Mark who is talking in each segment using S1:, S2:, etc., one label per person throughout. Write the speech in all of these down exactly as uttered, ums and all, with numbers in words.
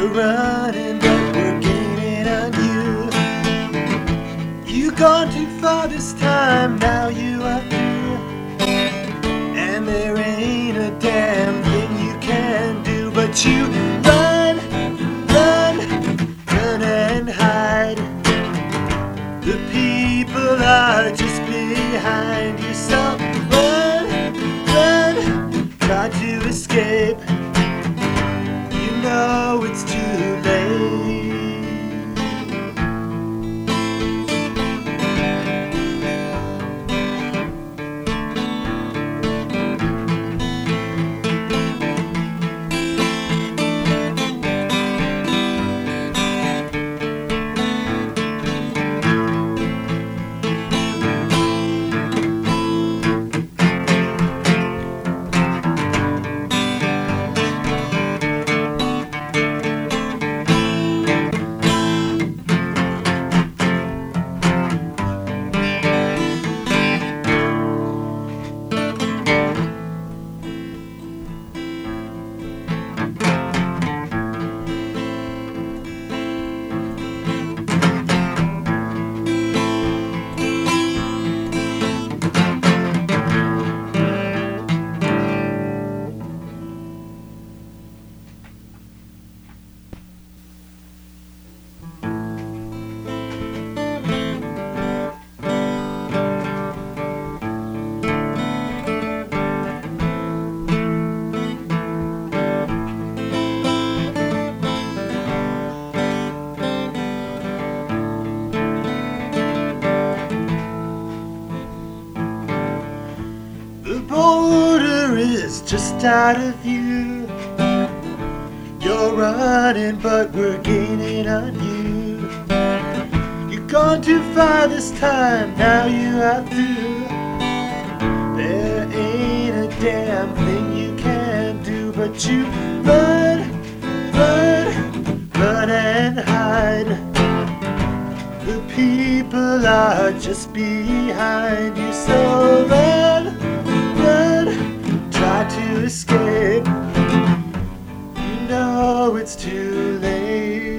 S1: You're running, but we're gaining on you. You've gone too far this time, now you are through. And there ain't a damn thing you can do, but you run, run, run and hide. The people are just behind you, so run, run, try to escape. You know it's too late. The border is just out of view. You're running, but we're gaining on you. You've gone too far this time, now you are through. There ain't a damn thing you can do, but you run, run, run and hide. The people are just behind you, so run, run, try to escape. You know it's too late.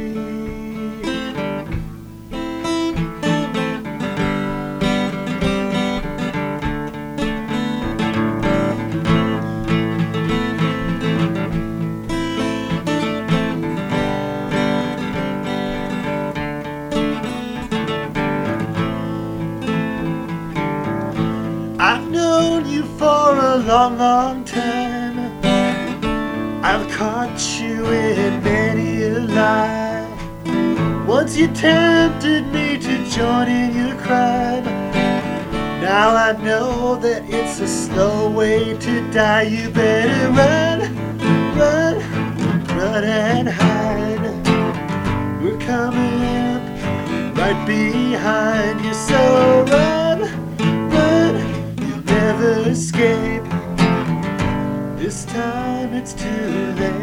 S1: I've known you for a long, long time. I've caught you in many a lie. Once you tempted me to join in your crime. Now I know that it's a slow way to die. You better run, run, run and hide. We're coming up right behind you, so run, run, you'll never escape. This time it's too late.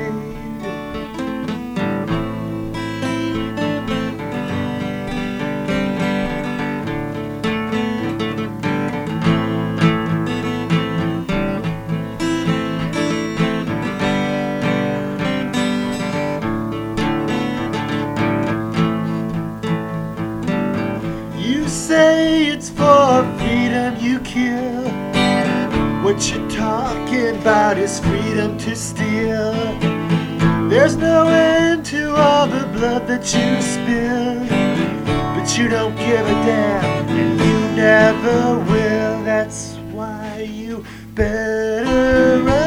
S1: You say it's for freedom you kill. What you're talking about is freedom to steal. There's no end to all the blood that you spill. But you don't give a damn, and you never will. That's why you better run.